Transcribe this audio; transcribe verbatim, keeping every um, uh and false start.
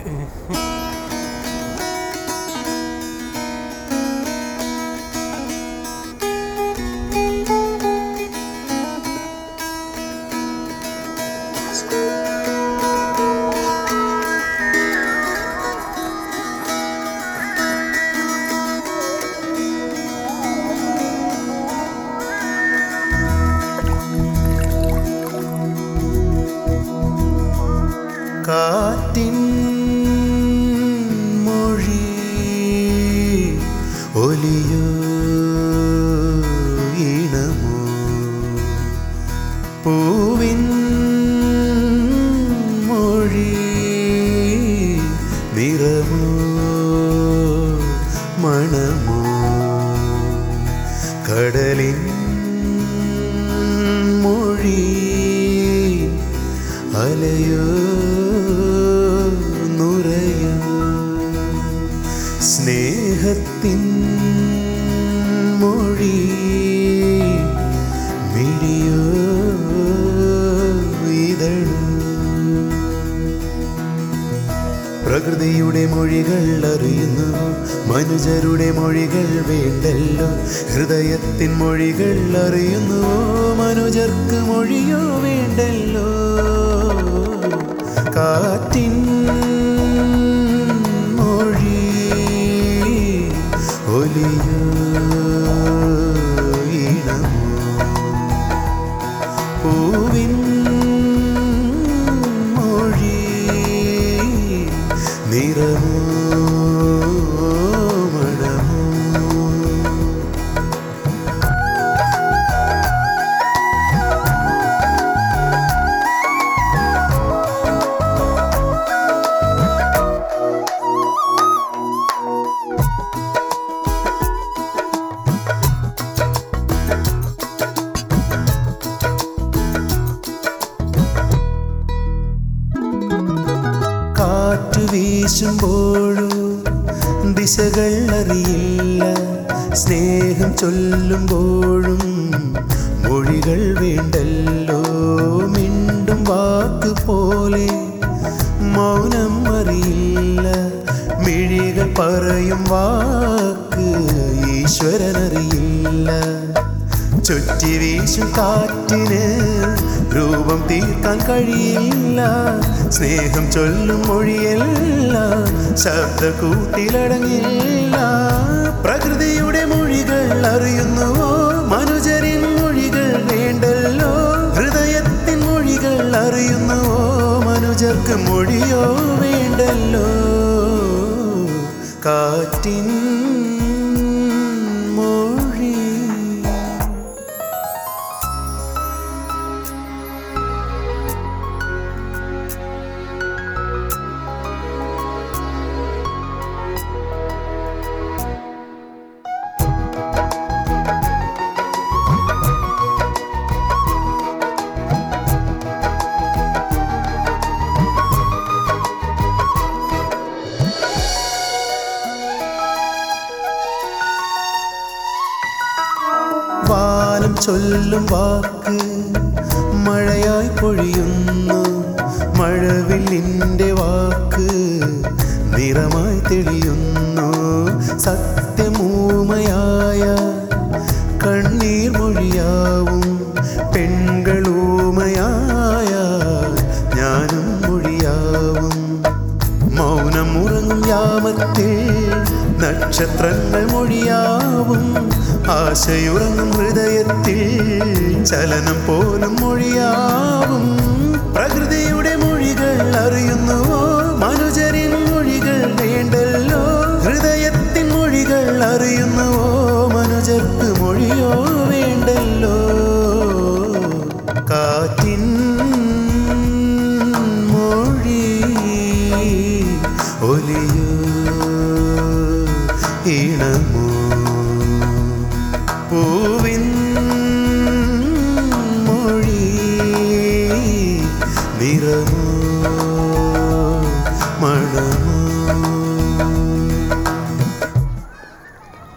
കാറ്റിൻ മൊഴി ഒലിയോ ഈണമോ പൂവിൻ മൊഴി നിറമോ മണമോ കടലിൻ മൊഴി അലയോ നുരയോ സ്നേഹത്തിൻ മൊഴി മിഴിയോ ഇതളോ പ്രകൃതിയുടെ മൊഴികൾ അറിയുന്നു മനുജരുടെ മൊഴികൾ വേണ്ടല്ലോ ഹൃദയത്തിൻ മൊഴികൾ അറിയുന്നുവോ മനുജർക്ക് മൊഴിയോ വേണ്ടല്ലോ കാറ്റിൻ മൊഴി ഒലിയോ ഈണമോ പൂവിൻ മൊഴി നിറമോ മണമോ കാറ്റു വീശുമ്പോഴും ദിശകൾ അറിയില്ല സ്നേഹം ചൊല്ലുമ്പോഴും മൊഴികൾ വേണ്ടല്ലോ മിണ്ടും വാക്ക് പോലെ മൗനം അറിയില്ല മിഴികൾ പറയും വാക്ക് ഈശ്വരനറിയില്ല ചുറ്റി വീശും കാറ്റിന് രൂപം തീർക്കാൻ കഴിയില്ല സ്നേഹം ചൊല്ലും മൊഴിയല്ല ശബ്ദക്കൂട്ടിലടങ്ങില്ല പ്രകൃതിയുടെ മൊഴികൾ അറിയുന്നുവോ മനുജരിൻ മൊഴികൾ വേണ്ടല്ലോ ഹൃദയത്തിൻ മൊഴികൾ അറിയുന്നുവോ മനുജർക്ക് മൊഴിയോ വേണ്ടല്ലോ കാറ്റിൻ മൊഴി വാനം ചൊല്ലും വാക്ക് മഴയായി പൊഴിയുന്നു മഴവില്ലിൻ്റെ വാക്ക് നിറമായി തെളിയുന്നു സത്യമൂമയായ കണ്ണീർ മൊഴിയാവും പെൺകളൂമയായ ഞാനും മൊഴിയാവും മൗനം ഉറങ്ങും യാമത്തിൽ നക്ഷത്രങ്ങൾ മൊഴിയാവും ആശയുറങ്ങും ഹൃദയത്തിൽ ചലനം പോലും മൊഴിയാവും പ്രകൃതിയുടെ മൊഴികൾ അറിയുന്നുവോ മനുജരിൻ മൊഴികൾ വേണ്ടല്ലോ ഹൃദയത്തിൻ മൊഴികൾ അറിയുന്നുവോ മനുജർക്ക് മൊഴിയോ വേണ്ടല്ലോ കാറ്റിൻ മൊഴി ഒലിയോ ഈണമോ പൂവിൻ